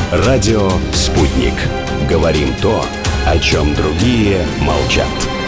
Радио «Спутник». Говорим то, о чем другие молчат.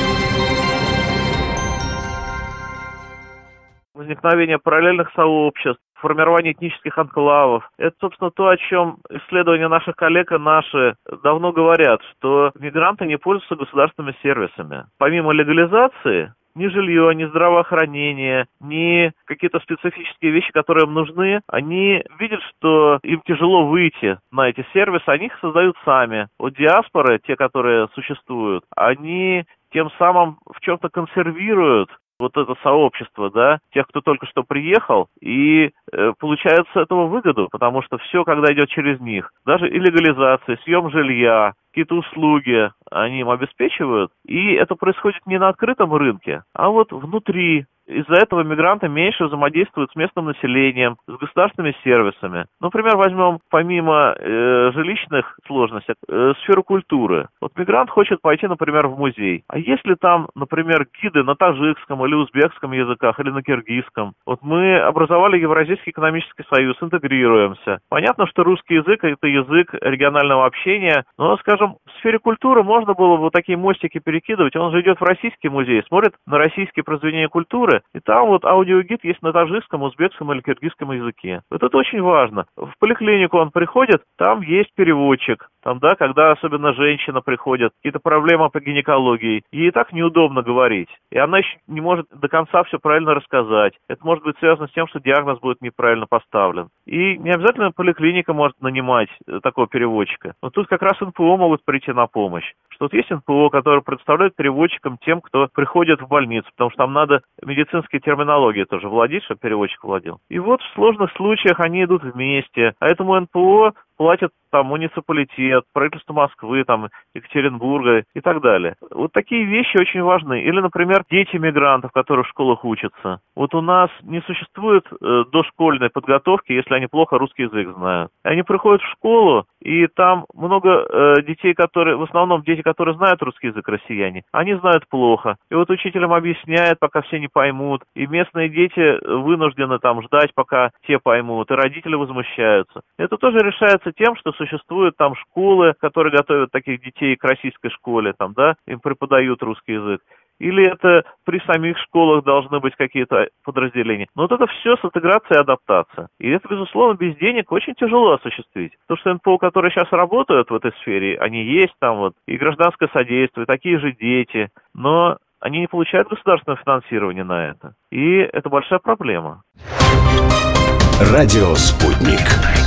Возникновение параллельных сообществ, формирование этнических анклавов. Это, собственно, то, о чем исследования наших коллег и наши давно говорят, что мигранты не пользуются государственными сервисами. Помимо легализации, ни жилье, ни здравоохранение, ни какие-то специфические вещи, которые им нужны, они видят, что им тяжело выйти на эти сервисы, они их создают сами. Вот диаспоры, те, которые существуют, они тем самым в чем-то консервируют вот это сообщество, да, тех, кто только что приехал, и получают с этого выгоду, потому что все, когда идет через них, даже и легализация, съем жилья, какие-то услуги они им обеспечивают, и это происходит не на открытом рынке, а вот внутри. Из-за этого мигранты меньше взаимодействуют с местным населением, с государственными сервисами. Например, возьмем помимо жилищных сложностей сферу культуры. Вот мигрант хочет пойти, например, в музей. А если там, например, гиды на таджикском или узбекском языках, или на киргизском? Вот мы образовали Евразийский экономический союз, интегрируемся. Понятно, что русский язык – это язык регионального общения, но, скажем, в сфере культуры можно было вот такие мостики перекидывать. Он же идет в российский музей, смотрит на российские произведения культуры, и там вот аудиогид есть на таджикском, узбекском или киргизском языке. Вот это очень важно. В поликлинику он приходит, там есть переводчик. Там, да, когда особенно женщина приходит, какие-то проблемы по гинекологии, ей и так неудобно говорить. И она еще не может до конца все правильно рассказать. Это может быть связано с тем, что диагноз будет неправильно поставлен. И не обязательно поликлиника может нанимать такого переводчика. Но тут как раз НПО могут прийти на помощь. Что вот есть НПО, который предоставляет переводчикам тем, кто приходит в больницу, потому что там надо медицинские терминологии тоже владеть, чтобы переводчик владел. И вот в сложных случаях они идут вместе, а этому НПО платят там муниципалитет, правительство Москвы, там, Екатеринбурга и так далее. Вот такие вещи очень важны. Или, например, дети мигрантов, которые в школах учатся. Вот у нас не существует дошкольной подготовки, если они плохо русский язык знают. Они приходят в школу, и там много детей, в основном дети, которые знают русский язык, россияне, они знают плохо. И вот учитель им объясняет, пока все не поймут. И местные дети вынуждены там ждать, пока те поймут. И родители возмущаются. Это тоже решается тем, что существуют там школы, которые готовят таких детей к российской школе, там, да, им преподают русский язык. Или это при самих школах должны быть какие-то подразделения. Но вот это все с интеграцией и адаптацией. И это, безусловно, без денег очень тяжело осуществить. То, что НПО, которые сейчас работают в этой сфере, они есть там вот, и гражданское содействие, такие же дети, но они не получают государственного финансирования на это. И это большая проблема. Радио «Спутник».